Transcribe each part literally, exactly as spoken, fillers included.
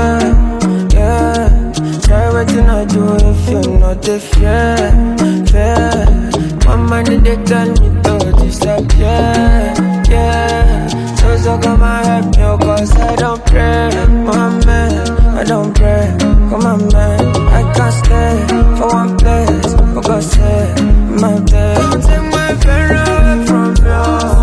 yeah. Try waiting I do if you're not the fear, fear. My money they tell me to disappear, yeah. So so come and help me, cause I don't pray, my man, I don't pray. Come on man, I can't stay for one place, for God's sake, my day. Don't take my pain away from you.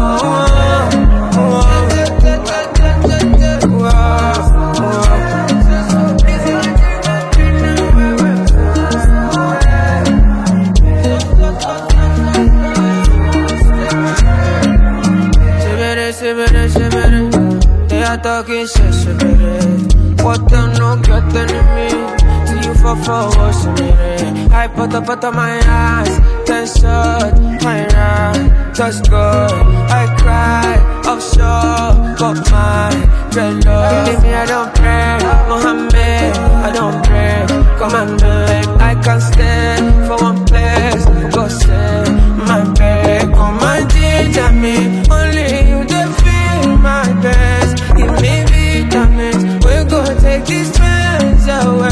They are talking shit, shit, what them no get enemy. See you for forward, I put up out of my eyes, ten shot, my ride, touch good. I cry, offshore, got my dreadlock. Believe me, I don't pray, Mohammed, I don't pray. Come on, man, I can't stay for one place, for God's sake, my babe. Come and ginger me, only you they feel my best. Give me vitamins, we go take these pains away.